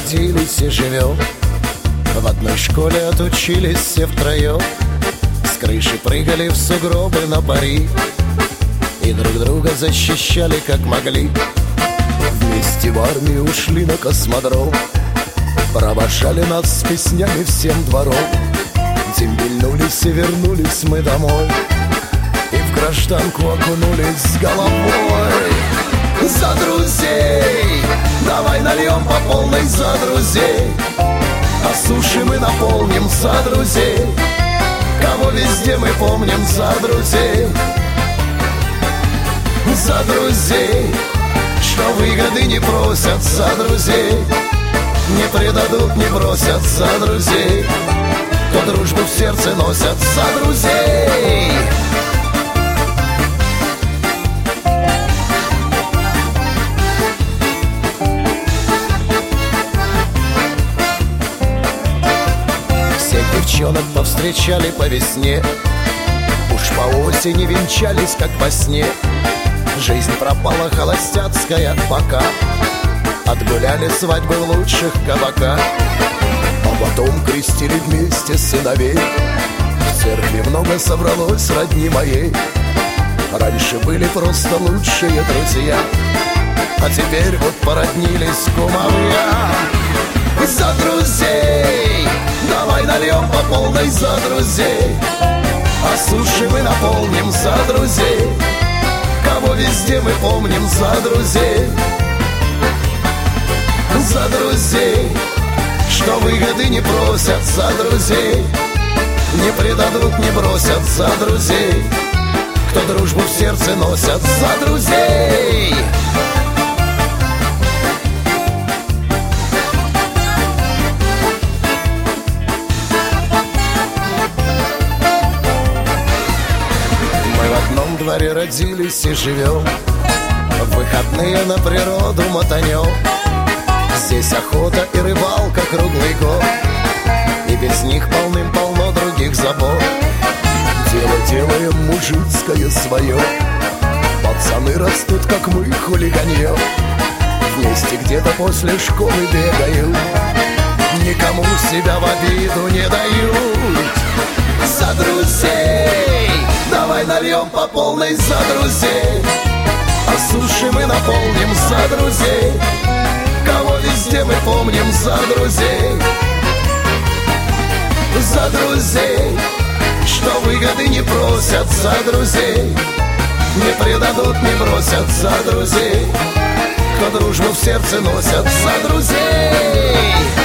родились и живем. В одной школе отучились все втроем. С крыши прыгали в сугробы на пари и друг друга защищали как могли. Вместе в армию ушли на космодром, провожали нас с песнями всем двором. Дембельнулись и вернулись мы домой, и в гражданку окунулись с головой. За друзей! Давай нальем по полной за друзей, а суши мы наполним за друзей. Кого везде мы помним за друзей. За друзей, что выгоды не просят за друзей, не предадут, не бросят за друзей, кто дружбу в сердце носят за друзей. Всех девчонок повстречали по весне, уж по осени венчались, как во сне. Жизнь пропала холостяцкая пока, отгуляли свадьбы в лучших кабаках, а потом крестили вместе сыновей. В церкви много собралось родни моей. Раньше были просто лучшие друзья, а теперь вот породнились кумовья. За друзей! Давай нальем по полной за друзей, а суши мы наполним за друзей. Кого везде мы помним за друзей. За друзей, что выгоды не просят за друзей, не предадут, не бросят за друзей, кто дружбу в сердце носят за друзей. Мы в одном дворе родились и живем, в выходные на природу мотанем. Здесь охота и рыбалка круглый год, и без них полным-полно других забот. Дело делаем мужицкое свое, пацаны растут, как мы, хулиганье. Вместе где-то после школы бегают, никому себя в обиду не дают. За друзей! Давай нальем по полной за друзей, а суши мы наполним за друзей. Кого везде мы помним за друзей. За друзей, что выгоды не просят за друзей, не предадут, не бросят за друзей, кто дружбу в сердце носят за друзей.